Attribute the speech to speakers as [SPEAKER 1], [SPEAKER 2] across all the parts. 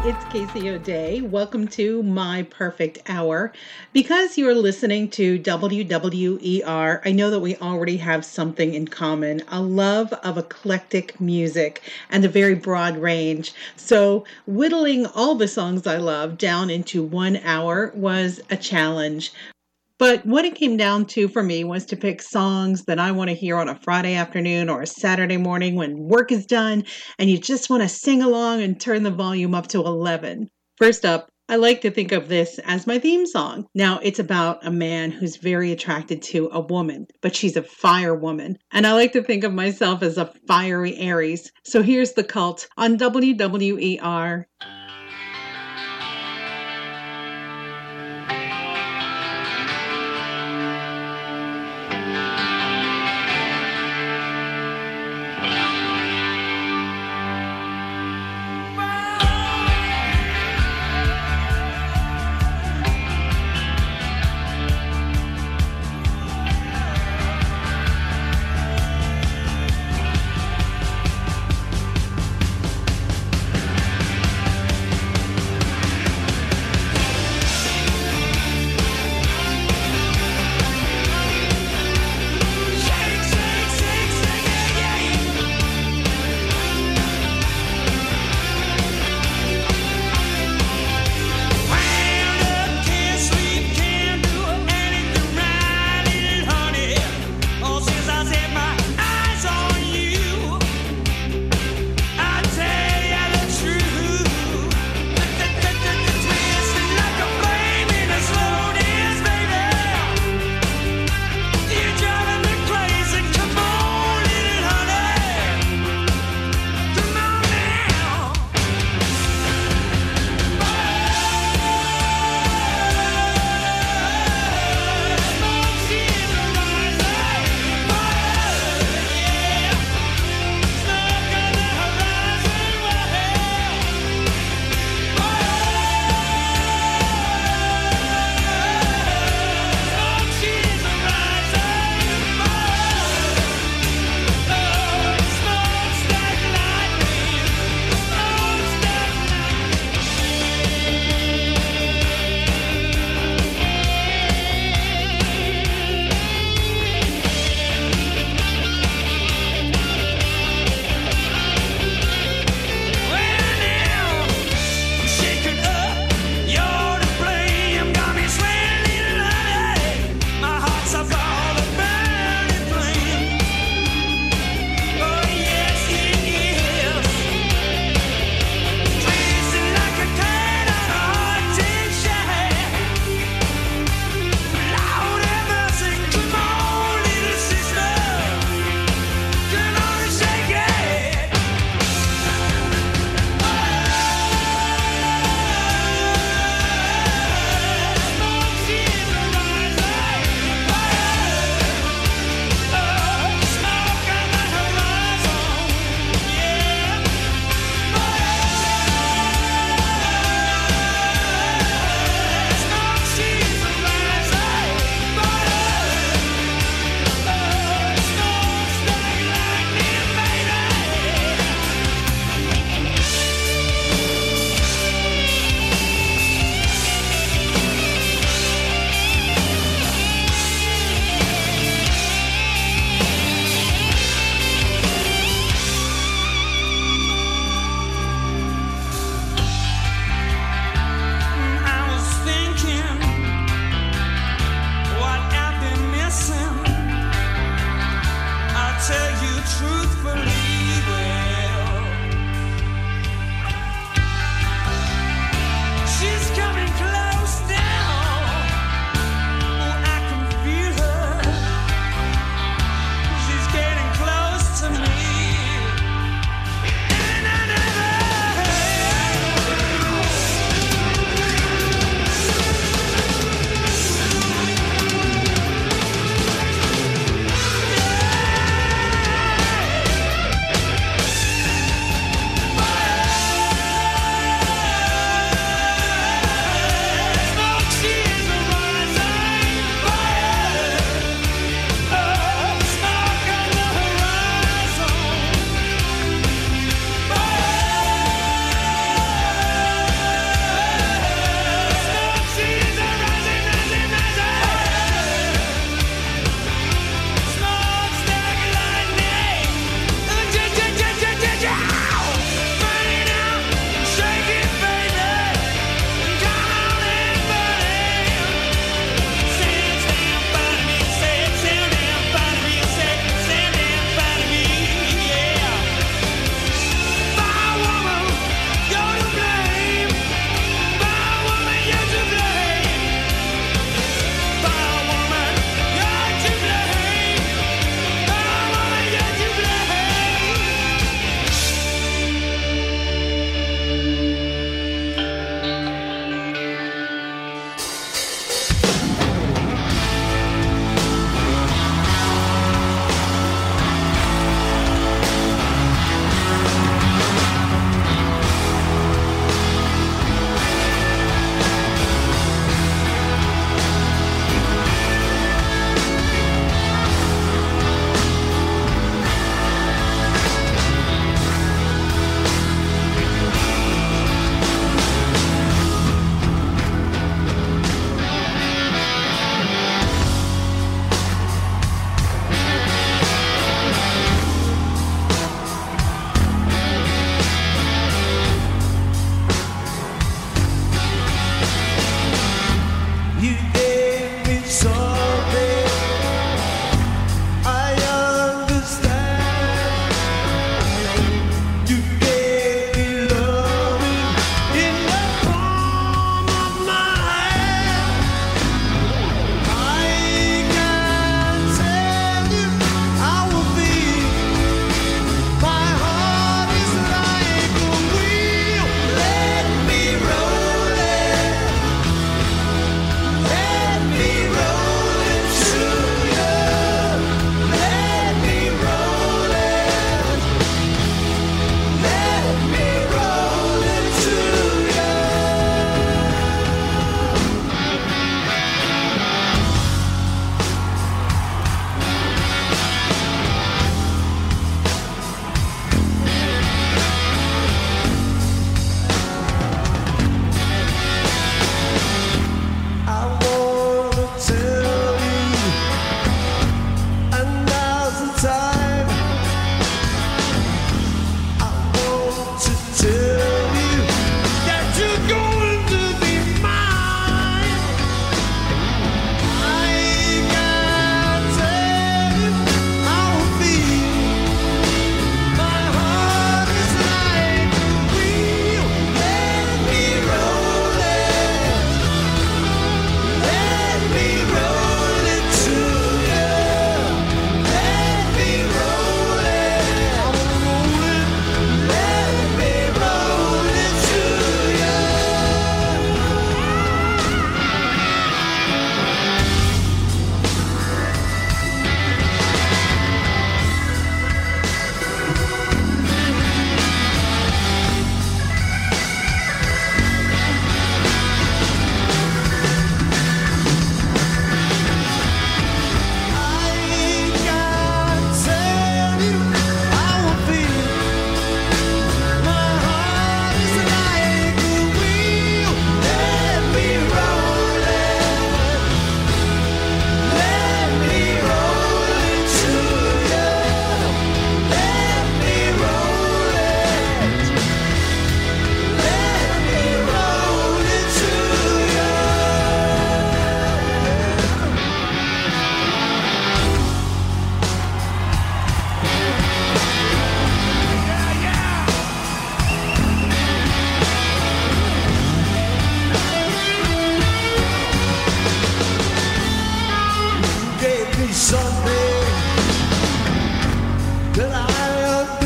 [SPEAKER 1] it's Casey O'Day. Welcome to My Perfect Hour. Because you're listening to WWER, I know that we already have something in common, a love of eclectic music and a very broad range. So whittling all the songs I love down into 1 hour was a challenge. But what it came down to for me was to pick songs that I want to hear on a Friday afternoon or a Saturday morning when work is done and you just want to sing along and turn the volume up to 11. First up, I like to think of this as my theme song. Now, it's about a man who's very attracted to a woman, but she's a fire woman. And I like to think of myself as a fiery Aries. So here's The Cult on WWER.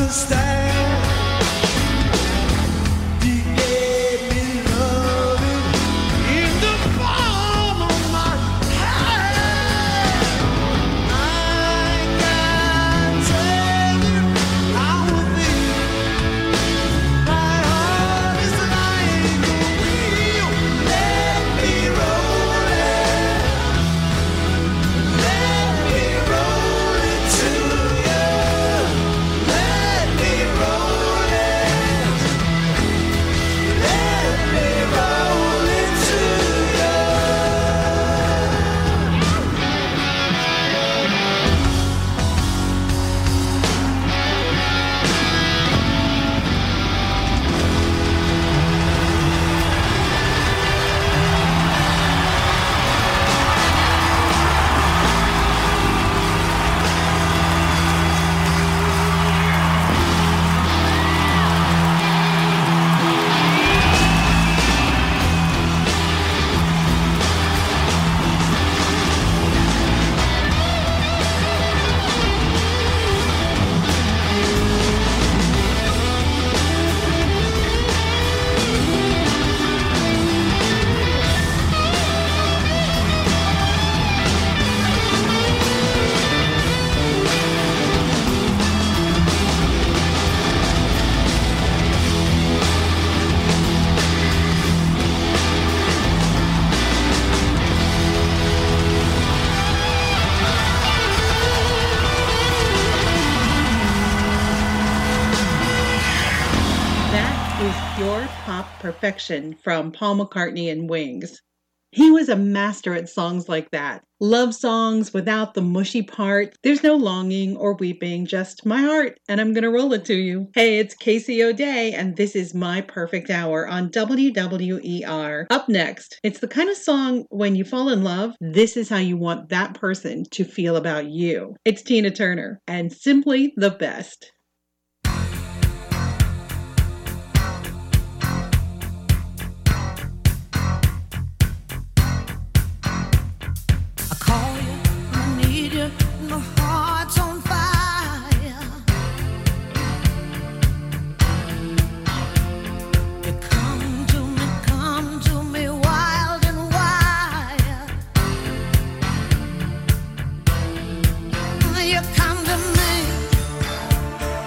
[SPEAKER 1] Pure Pop Perfection from Paul McCartney and Wings. He was a master at songs like that. Love songs without the mushy part. There's no longing or weeping, just my heart, and I'm gonna roll it to you. Hey, it's Casey O'Day, and this is My Perfect Hour on WWER. Up next, it's the kind of song when you fall in love, this is how you want that person to feel about you. It's Tina Turner, and Simply the Best.
[SPEAKER 2] You come to me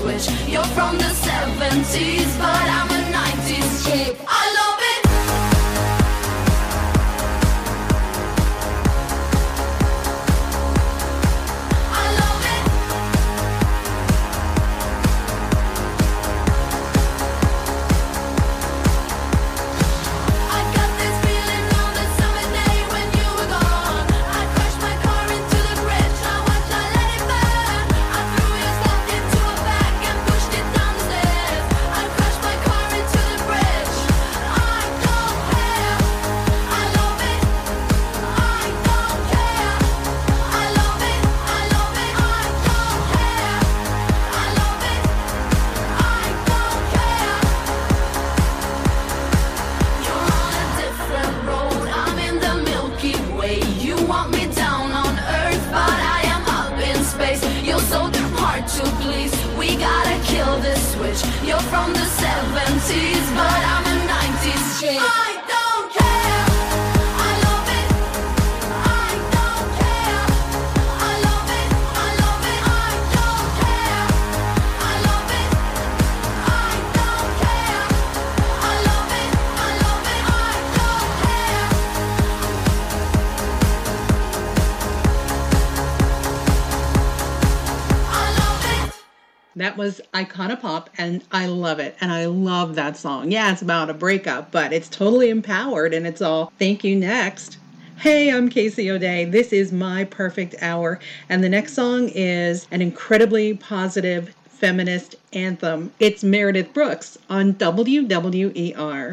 [SPEAKER 2] switch. You're from the 70s, but I'm a 90s chick. I love it. You're from the 70s, but I'm a 90s chick. I don't care. I love it. I don't care. I love it. I love it. I don't care. I love it. I don't care. I love it. I love it. I don't care. I love it.
[SPEAKER 1] That was Iconopop, and I love it. And I love that song. Yeah, it's about a breakup, but it's totally empowered, and it's all thank you next. Hey, I'm Casey O'Day. This is My Perfect Hour, and the next song is an incredibly positive feminist anthem. It's Meredith Brooks on WWER.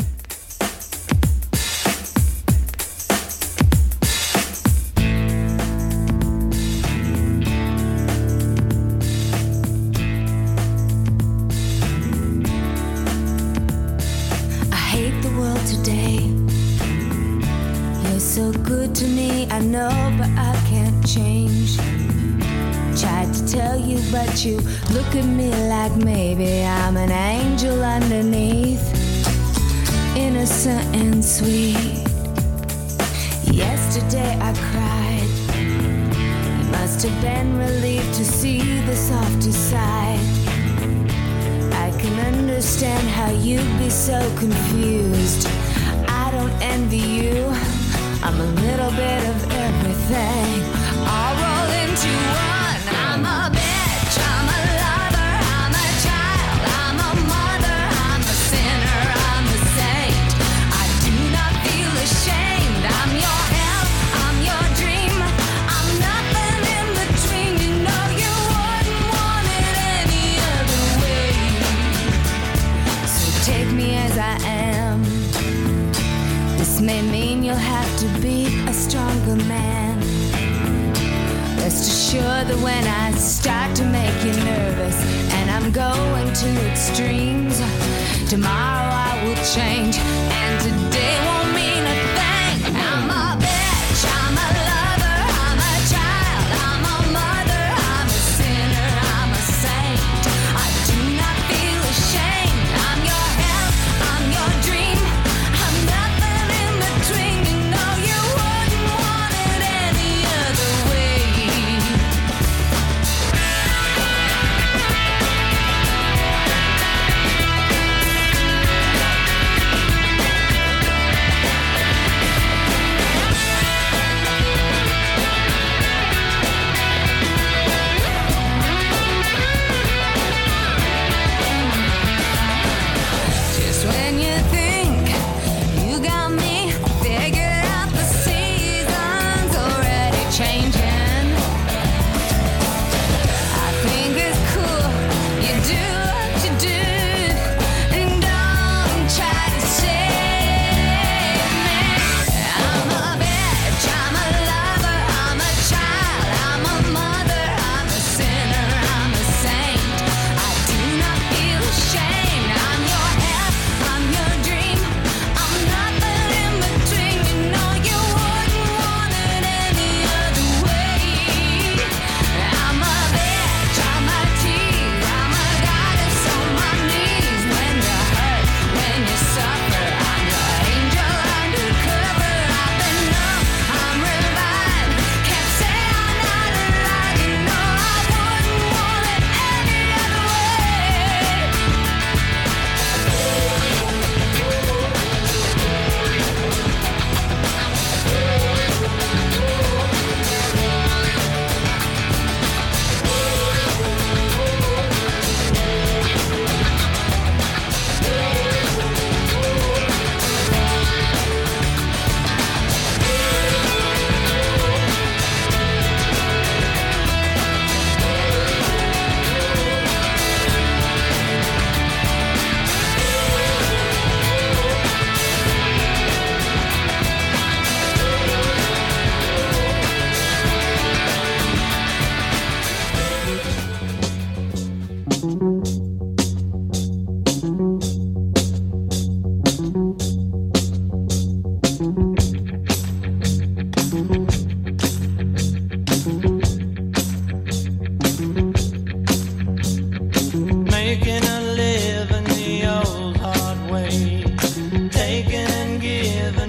[SPEAKER 3] To me, I know, but I can't change. Tried to tell you, but you look at me like maybe I'm an angel underneath, innocent and sweet. Yesterday I cried. You must have been relieved to see the softer side. I can understand how you'd be so confused. I don't envy you. I'm a little bit of everything, all rolled into one. I'm a bitch, I'm a lover, I'm a child, I'm a mother, I'm a sinner, I'm a saint. I do not feel ashamed. I'm your help, I'm your dream. I'm nothing in between. You know you wouldn't want it any other way. So take me as I am. This may mean you'll have to be a stronger man. Rest assured that when I start to make you nervous and I'm going to extremes, tomorrow I will change and today won't mean a thing. I'm a bitch, I'm a lover, I'm a child, I'm a mother, I'm a sinner, I'm a saint. I do not feel ashamed. I'm your help, I'm your dream. I'm nothing in between. You know you wouldn't want it any other way.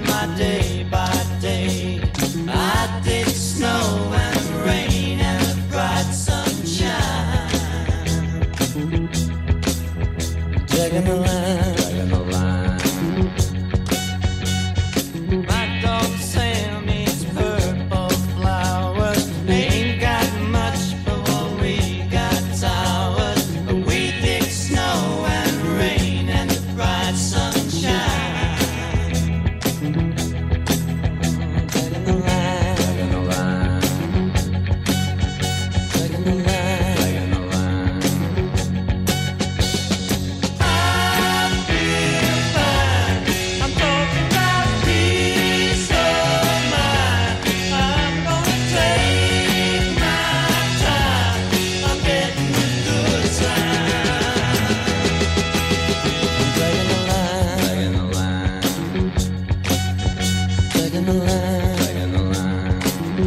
[SPEAKER 4] my day by day. I did snow and rain and bright sunshine. Dragging the line, dragging the line. My dog Sam eats purple flowers. Ain't got much, but what we got towers. We dig snow and rain and bright sunshine. Dragging the line, dragging the line. Dragging the line, dragging the line. I feel fine. I'm talking about peace of mind. I'm gonna take my time. I'm getting the good sign. Dragging the line, dragging the line. Dragging the line, dragging the line.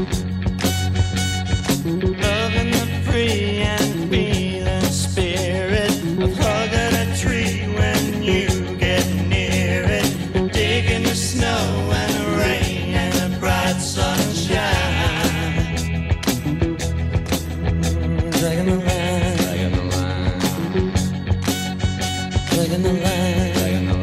[SPEAKER 4] Loving the free and feeling spirit of hugging a tree when you get near it. Digging the snow and the rain and the bright sunshine. Dragging the line, dragging the line. Dragging the line, dragging the line.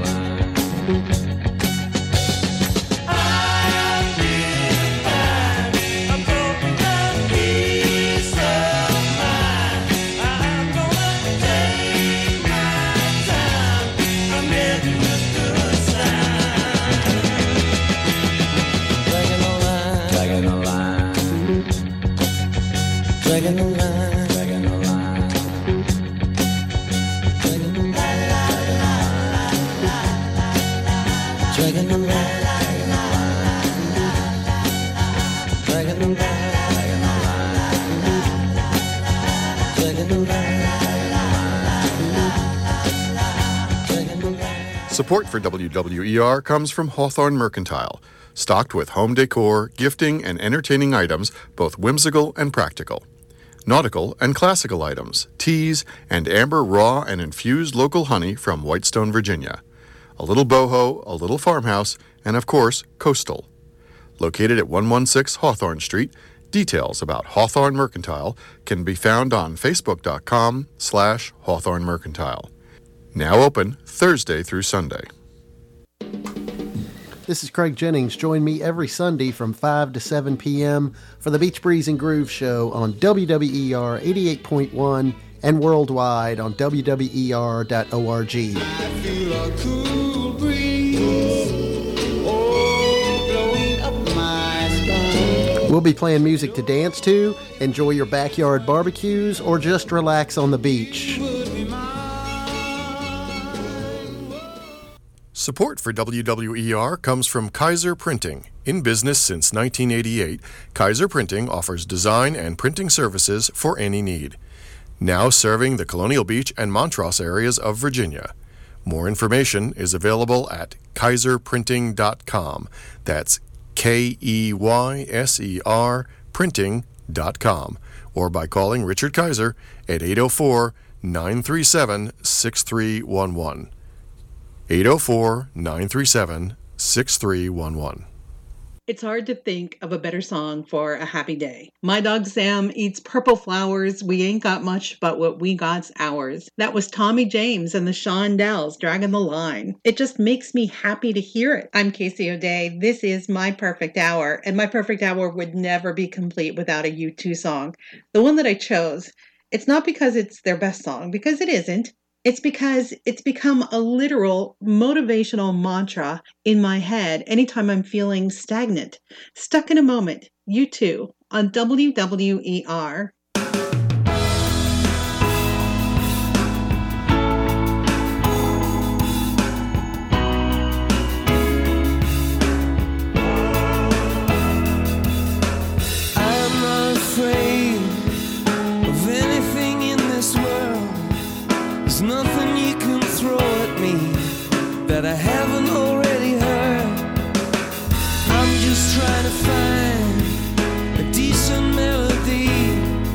[SPEAKER 4] I feel fine. I'm talking about peace of mind. I'm gonna take my time. I'm getting the good sign. Dragging the line, dragging the line. Dragging the line, dragging the line. Dragging the line, dragging the line. Dragging the line, dragging the line. Dragging the line, dragging the line.
[SPEAKER 5] Support for WWER comes from Hawthorne Mercantile, stocked with home decor, gifting, and entertaining items, both whimsical and practical. Nautical and classical items, teas, and amber raw and infused local honey from Whitestone, Virginia. A little boho, a little farmhouse, and of course, coastal. Located at 116 Hawthorne Street, details about Hawthorne Mercantile can be found on facebook.com/Hawthorne Mercantile. Now open Thursday through Sunday.
[SPEAKER 6] This is Craig Jennings. Join me every Sunday from 5 to 7 p.m. for the Beach Breeze and Groove Show on WWER 88.1 and worldwide on WWER.org.
[SPEAKER 4] Feel a cool breeze, oh, blowing up my spine.
[SPEAKER 6] We'll be playing music to dance to, enjoy your backyard barbecues, or just relax on the beach.
[SPEAKER 5] Support for WWER comes from Kaiser Printing. In business since 1988, Kaiser Printing offers design and printing services for any need. Now serving the Colonial Beach and Montrose areas of Virginia. More information is available at kaiserprinting.com. That's KEYSER printing.com. Or by calling Richard Kaiser at 804-937-6311. 804-937-6311.
[SPEAKER 1] It's hard to think of a better song for a happy day. My dog Sam eats purple flowers. We ain't got much, but what we got's ours. That was Tommy James and the Shondells, Dragging the Line. It just makes me happy to hear it. I'm Casey O'Day. This is My Perfect Hour, and My Perfect Hour would never be complete without a U2 song. The one that I chose, it's not because it's their best song, because it isn't. It's because it's become a literal motivational mantra in my head anytime I'm feeling stagnant. Stuck in a Moment, U2 on WWER.
[SPEAKER 4] I'm not afraid of anything in this world. There's nothing you can throw at me that I haven't already heard. I'm just trying to find a decent melody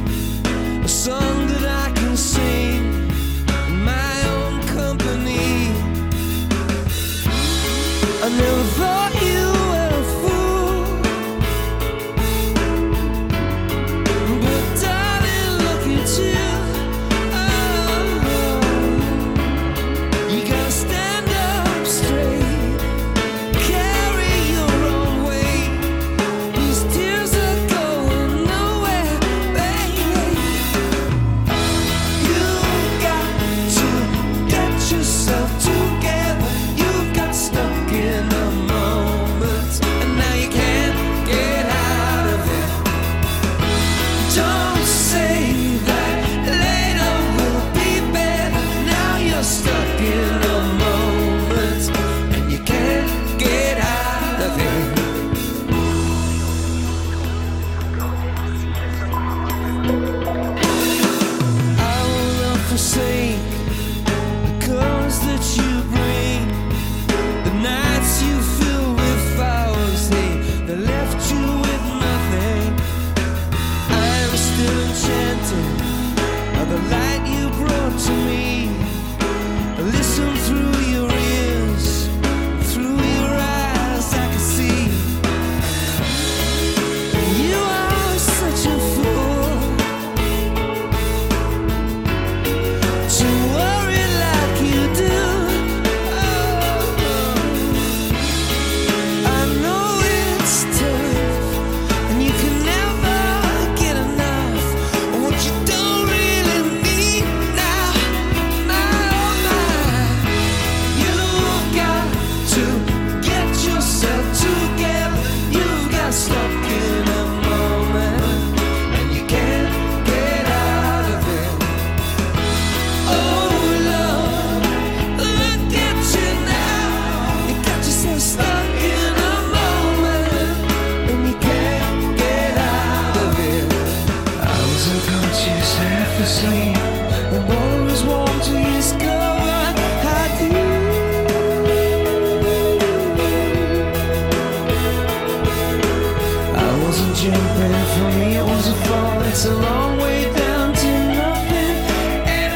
[SPEAKER 4] And for me it was a fall. It's a long way down to nothing at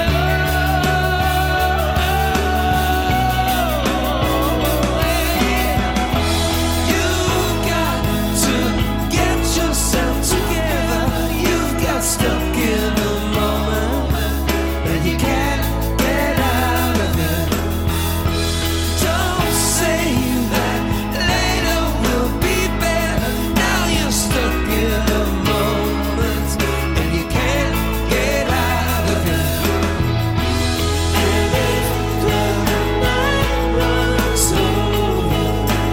[SPEAKER 4] all. You've got to get yourself together. You've got stuck in a moment and you can't get out of it. Don't say that later will be better. Now you're stuck in a moment and you can't get out of it. And if the night runs over,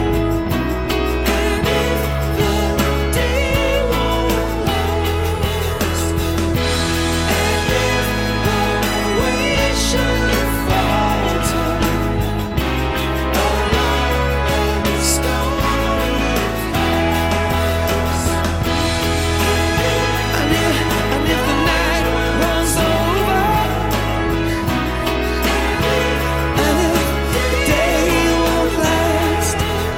[SPEAKER 4] and if the day won't last, and if we should falter along the stony paths, and if the night runs over, and if the day won't last,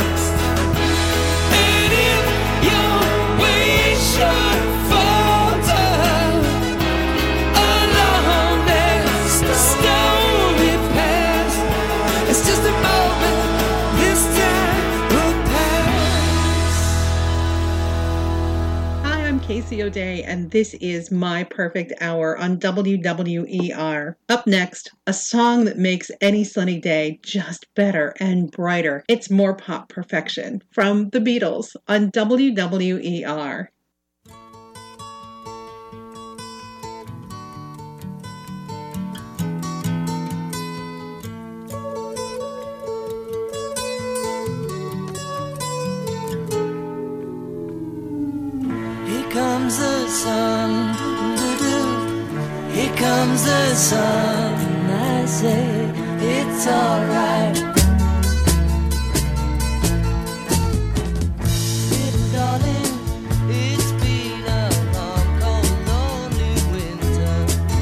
[SPEAKER 4] and if your way should falter along this stony path, it's just a moment. This time will pass.
[SPEAKER 1] Hi, I'm Casey O'Day, and this is My Perfect Hour on WWER. Up next, a song that makes any sunny day just better and brighter. It's more pop perfection from the Beatles on WWER.
[SPEAKER 4] Here comes the sun, doo-doo-doo. Here comes the sun. I say it's alright. Little darling, it's been a long, cold, lonely winter.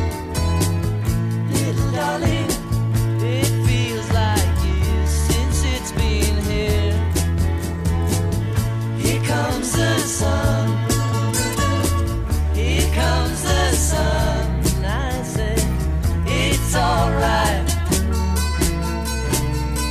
[SPEAKER 4] Little darling, it feels like years since it's been here. Here comes the sun. Here comes the sun. I say it's alright.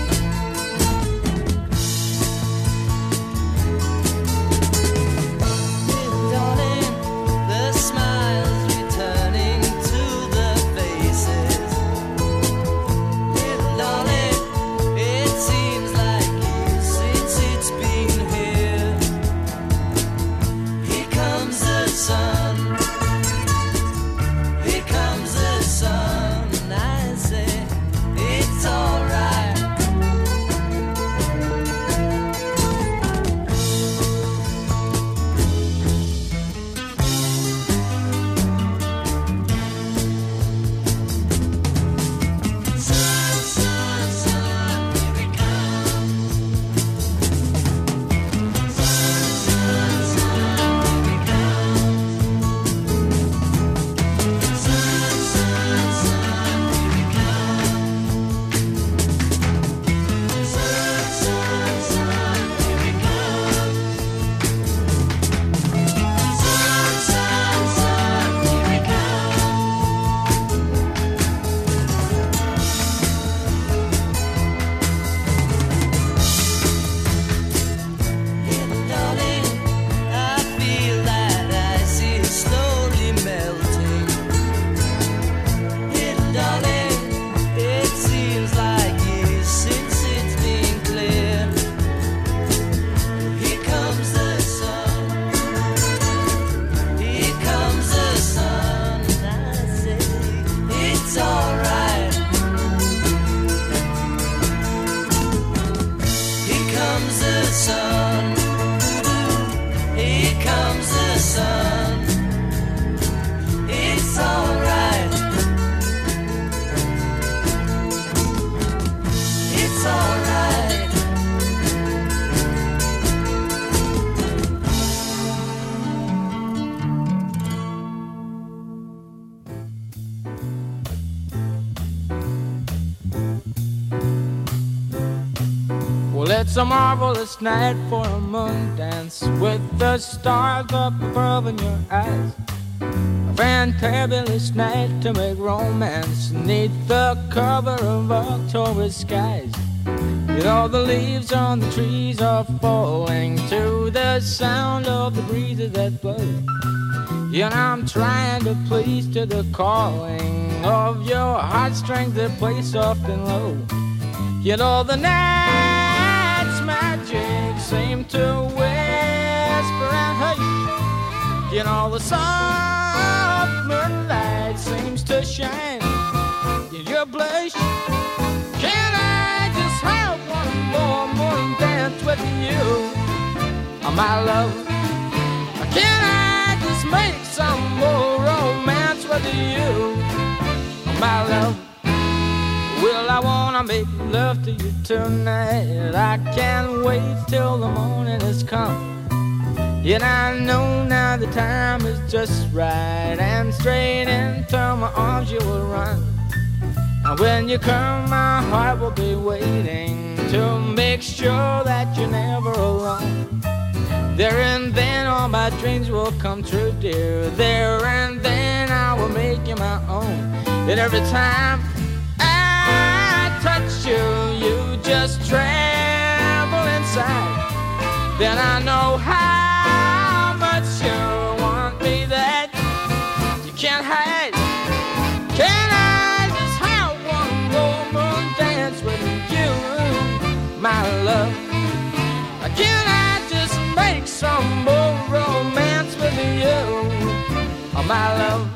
[SPEAKER 7] It's a marvelous night for a moon dance with the stars up above in your eyes. A fantabulous night to make romance neath the cover of October skies. You know the leaves on the trees are falling to the sound of the breezes that blow. And I'm trying to please to the calling of your heartstrings that play soft and low. You know the night's magic seem to whisper and hush. You know the soft moonlight seems to shine in your blush. Can I just have one more moon dance with you, oh, my love? Can I just make some more romance with you, oh, my love? Well, I wanna make love to you tonight. I can't wait till the morning has come. Yet I know now the time is just right, and straight into my arms you will run. And when you come, my heart will be waiting to make sure that you're never alone. There and then all my dreams will come true, dear. There and then I will make you my own. And every time I touch you, you just tremble inside. Then I know how much you want me that you can't hide. Can I just have one more moon dance with you, my love? Can I just make some more romance with you, oh, my love?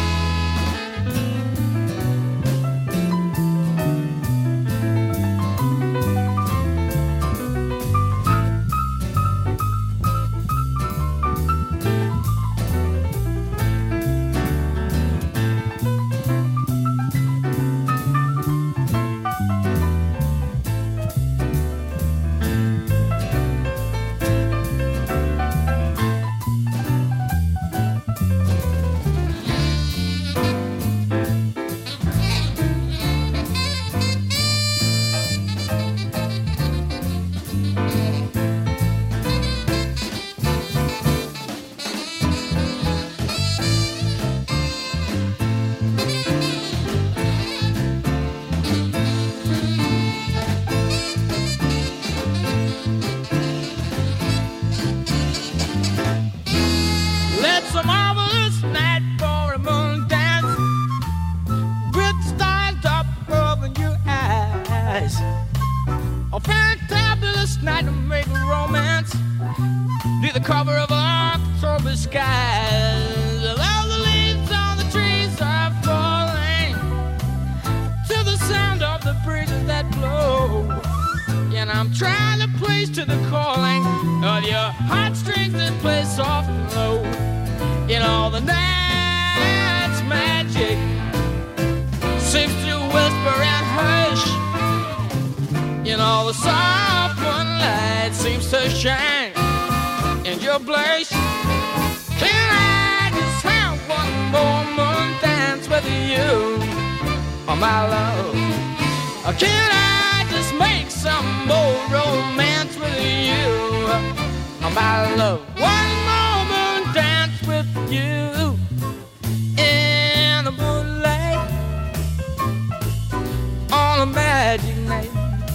[SPEAKER 7] Cover of October skies. All the leaves on the trees are falling to the sound of the breezes that blow. And I'm trying to please to the calling of your heartstrings that play soft and low. In all the night's magic seems to whisper and hush. In all the soft moonlight seems to shine in your blush. Can I just have one more moon dance with you, oh, my love? Or can I just make some more romance with you, oh, my love? One more moon dance with you in the moonlight on a magic night.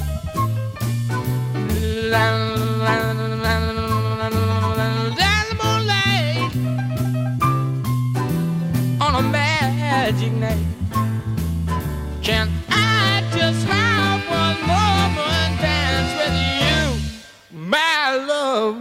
[SPEAKER 7] Magic night. Can I just have one more dance with you, my love?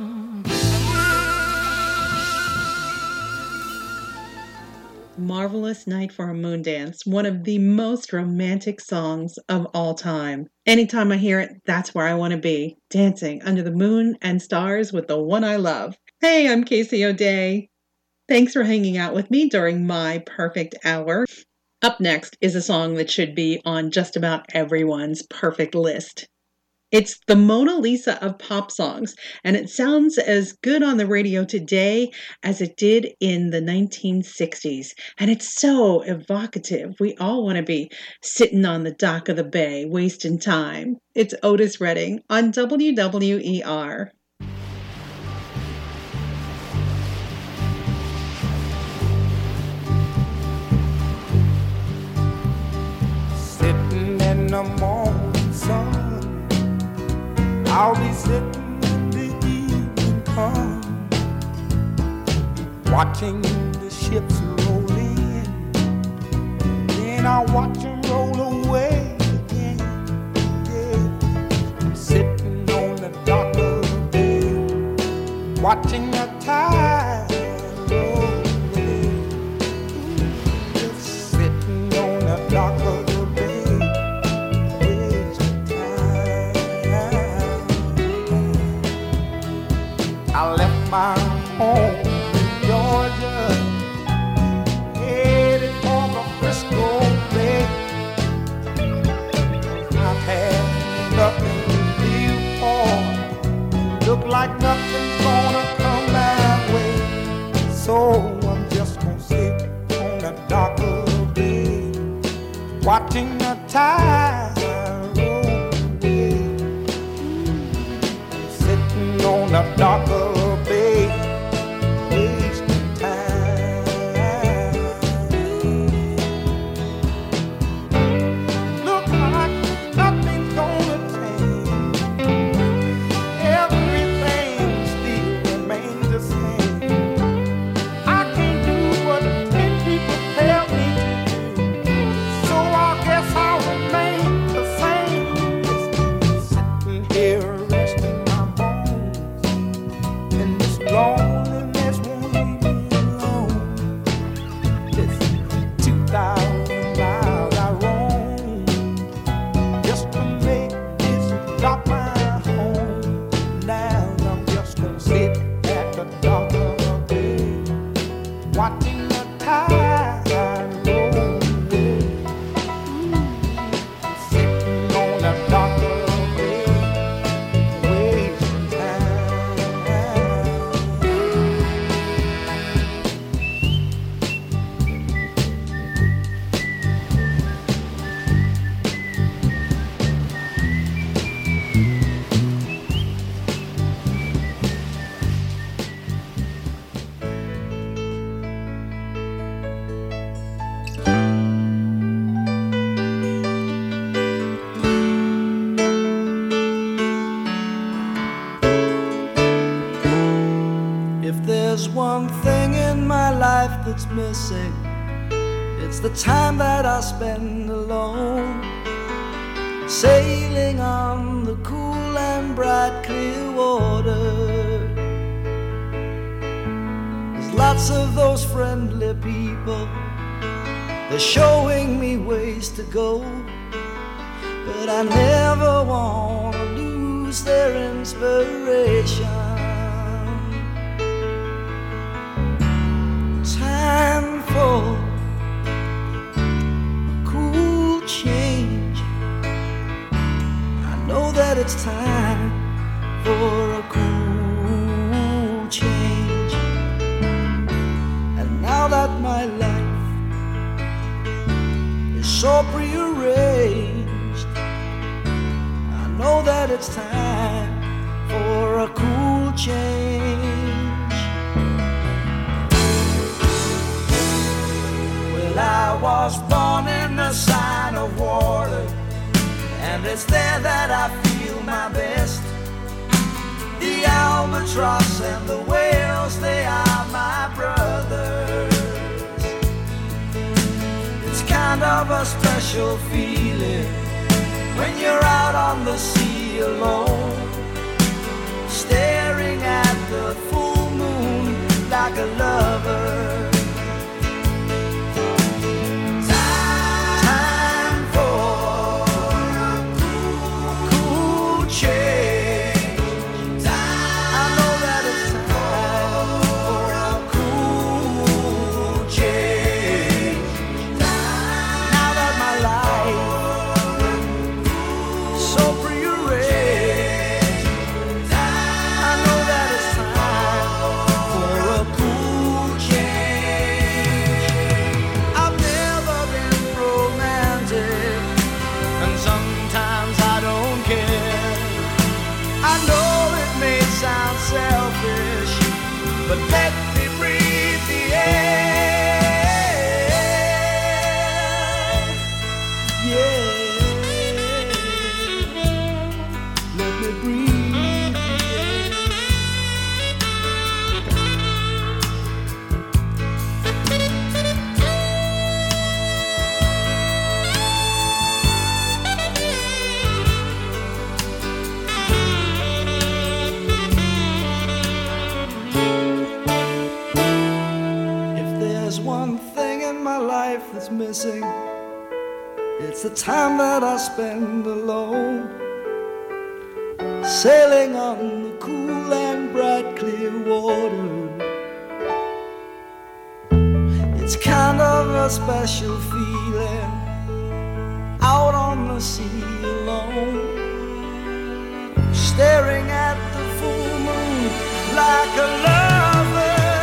[SPEAKER 1] Marvelous Night for a Moon Dance, one of the most romantic songs of all time. Anytime I hear it, that's where I want to be, dancing under the moon and stars with the one I love. Hey, I'm Casey O'Day. Thanks for hanging out with me during my perfect hour. Up next is a song that should be on just about everyone's perfect list. It's the Mona Lisa of pop songs, and it sounds as good on the radio today as it did in the 1960s. And it's so evocative. We all want to be sitting on the dock of the bay, wasting time. It's Otis Redding on WWER.
[SPEAKER 7] Sitting in the morning sun, I'll be sitting when the evening comes, watching the ships roll in, then I'll watch them roll away again. Yeah. I'm sitting on the dock of the bay, watching the tide roll away. Just sitting on the dock of the bay, wasting time. I left my home in Georgia, headed for the Frisco Bay. I've had nothing to live for, look like nothing's gonna come my way. So I'm just gonna sit on the dock of the bay, watching the tide roll away. Sitting on the dock of the bay, wasting time. Look like nothing's gonna change. Everything still remains the same. I can't do what 10 people tell me to do, so I guess I'll remain the same. Sitting here resting my bones, and this loneliness won't leave me alone. It's 2,000 miles I roam just to make this dock my home. Now I'm just gonna sit at the dock of the bay, watching the tide roll away. Sitting on the dock of the bay, wasting time.
[SPEAKER 8] If there's one thing in my life that's missing, it's the time that I spend alone, sailing on the cool and bright clear water. There's lots of those friendly people, they're showing me ways to go, but I never want to lose their inspiration. Time for a cool change. I know that it's time for a cool change. And now that my life is so prearranged, I know that it's time for a cool change. I was born in the sign of water, and it's there that I feel my best. The albatross and the whales, they are my brothers. It's kind of a special feeling when you're out on the sea alone, staring at the full moon like a lover. So prearranged. that's missing. It's the time that I spend alone, sailing on the cool and bright clear water. It's kind of a special feeling, out on the sea alone, staring at the full moon like a lover.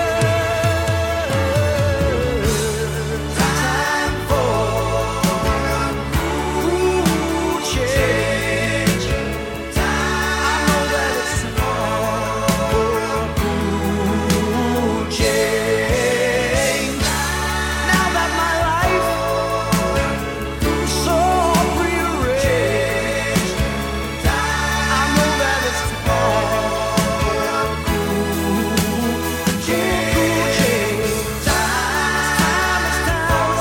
[SPEAKER 8] Time for a cool change. I know that it's time for a cool change. Now that my life is so rearranged, I know that it's time for a cool change. Time is time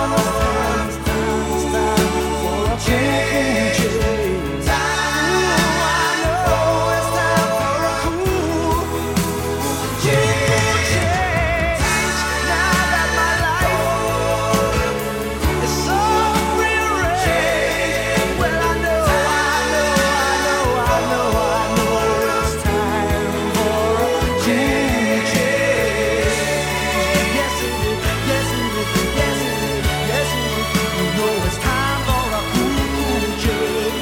[SPEAKER 8] for a cool change. I know it's time for a cool change. Now that my life is so rearranged, well I know it's time for a change. Yes it is, yes it is, yes it is, yes it is. You know it's time for a cool change.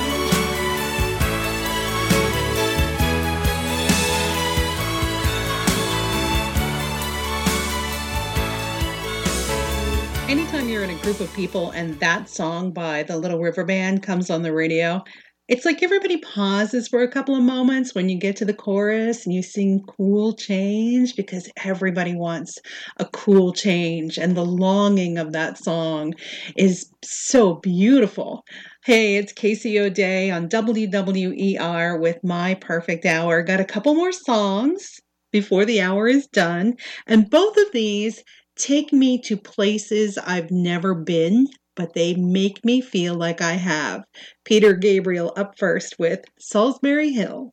[SPEAKER 1] Anytime you're in a group of people and that song by the Little River Band comes on the radio, it's like everybody pauses for a couple of moments when you get to the chorus and you sing Cool Change, because everybody wants a cool change, and the longing of that song is so beautiful. Hey, it's Casey O'Day on WWER with My Perfect Hour. Got a couple more songs before the hour is done, and both of these take me to places I've never been, but they make me feel like I have. Peter Gabriel up first with Salisbury Hill.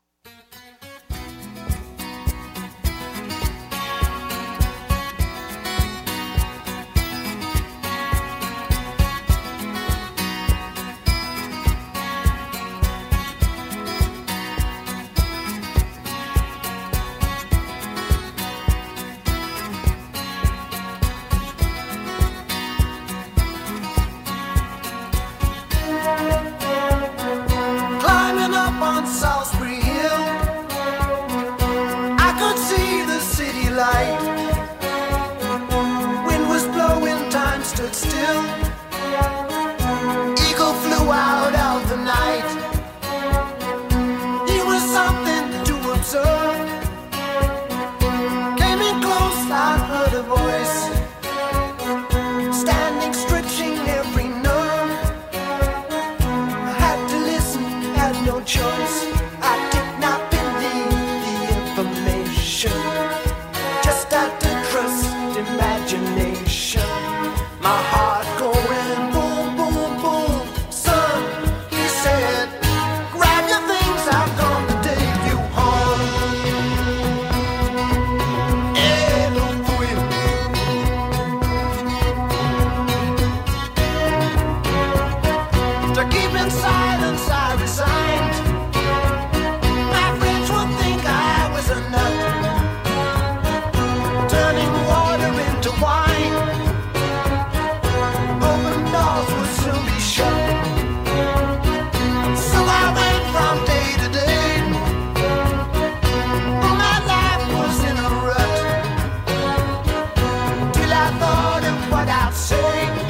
[SPEAKER 8] Climbing up on Salisbury Hill, I could see the city light. Wind was blowing, time stood still. Eagle flew out of the night. It was something to observe. Came in close, I heard a voice, standing, stretching every nerve. I had to listen, had no choice. I did not believe the information, just had to trust imagination. My heart going boom, boom, boom. Son, he said, grab your things, I'm gonna take you home. To keep in silence, I resigned. My friends would think I was a nut, turning water into wine. Open doors would soon be shut. So I went from day to day. My life was in a rut, till I thought of what I'd say,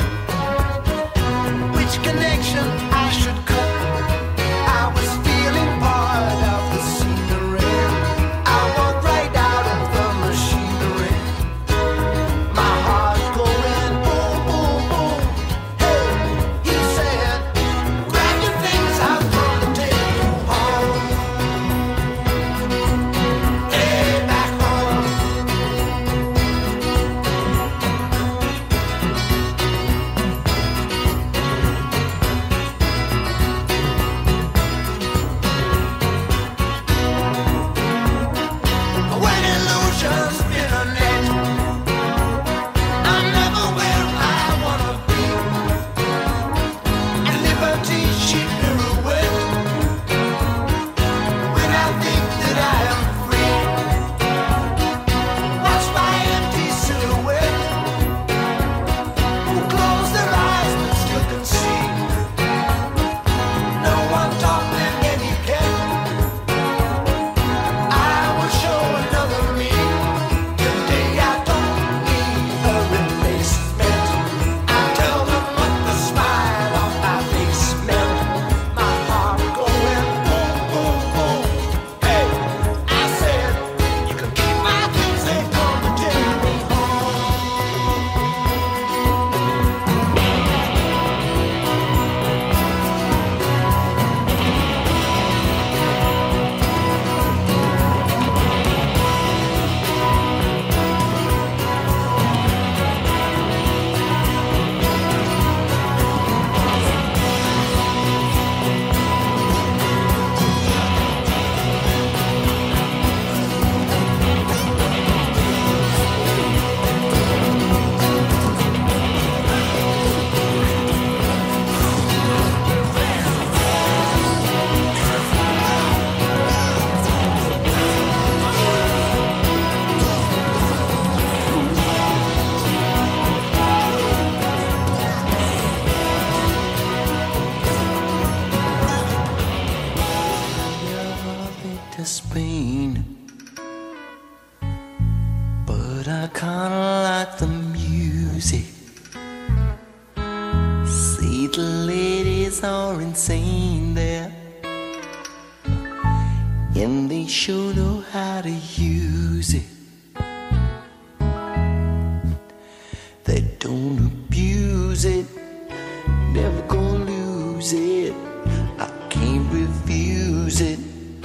[SPEAKER 8] which connection I should cut. I was feeling part of the scenery. I walked right out of the machinery. insane there. And they sure know how to use it. They don't abuse it, never gonna lose it. I can't refuse it.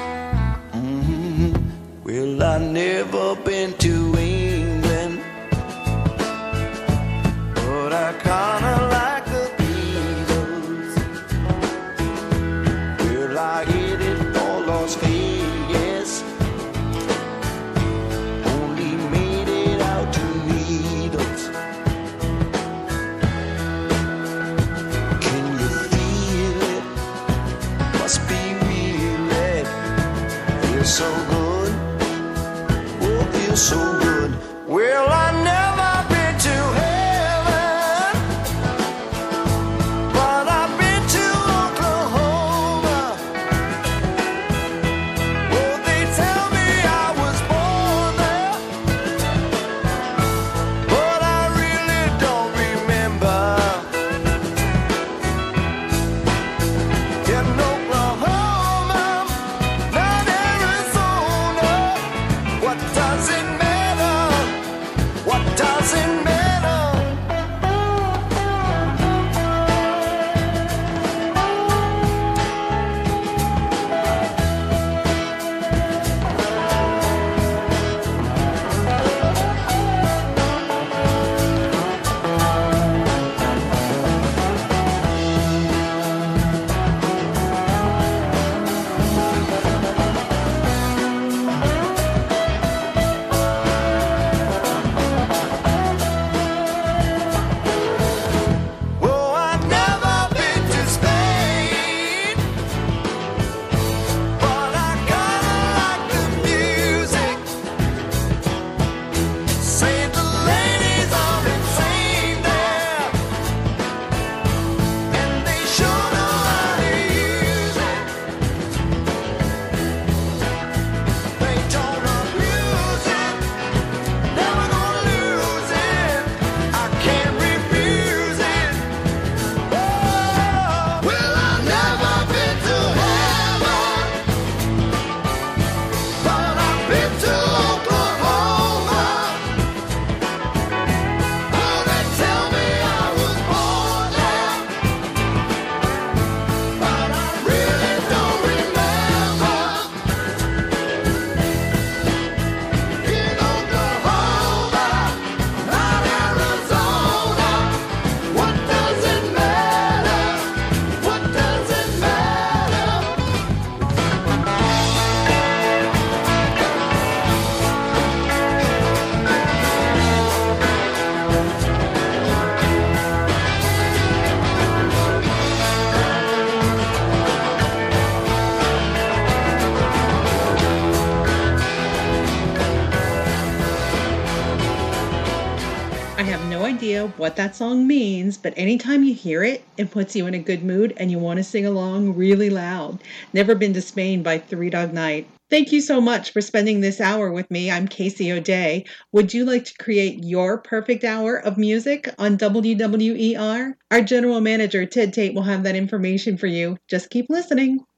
[SPEAKER 8] Well, I never been to England, but I kinda like the Beatles. Well, I headed for Las Vegas, only made it out to Needles. Can you feel it? Must be real, it feels so good. Oh, feels so good. Well, I never been to heaven, but I've been to Oklahoma. Oh, they tell me I was born there, but I really don't remember. In Oklahoma, not Arizona. What does it matter? What does it matter? Oh, I've never been to Spain, but I kinda like the music. Say the ladies are insane there, and they sure know how to use it. They don't abuse it, never gonna lose it. I can't refuse it. Well, I've never been to heaven, but I've been to Oklahoma. Oh, they tell me I was born there, but I really don't remember. In Oklahoma, not Arizona. What does it matter? What does it matter?
[SPEAKER 1] I have no idea what that song means, but anytime you hear it, it puts you in a good mood and you want to sing along really loud. Never Been to Spain by Three Dog Night. Thank you so much for spending this hour with me. I'm Casey O'Day. Would you like to create your perfect hour of music on WWER? Our general manager, Ted Tate, will have that information for you. Just keep listening.